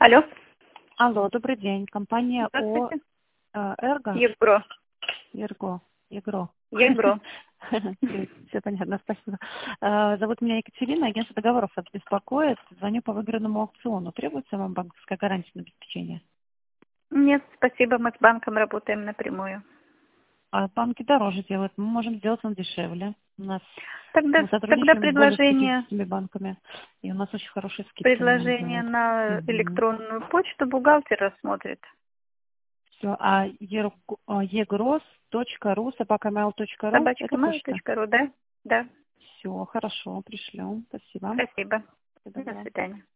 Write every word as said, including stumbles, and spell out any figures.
Алло. Алло, добрый день. Компания О Здравствуйте. э, Эрго. Евгро. Ерго. Егро. Евгро. Все понятно, спасибо. Э, Зовут меня Екатерина, агентство договоров вас беспокоит. Звоню по выигранному аукциону. Требуется вам банковская гарантия на обеспечение? Нет, спасибо, мы с банком работаем напрямую. А банки дороже делают. Мы можем сделать вам дешевле. У нас Тогда, мы тогда сотрудничаем с более предложение, ста пятидесятью банками. И у нас очень хорошие скидки могут предложение сделать. на Мгм. электронную почту бухгалтер рассмотрит. Все. А егрос.ру собака mail точка ру собачка это почта? ру, да? Да. Все, хорошо, пришлем. Спасибо. Спасибо. До До свидания. свидания.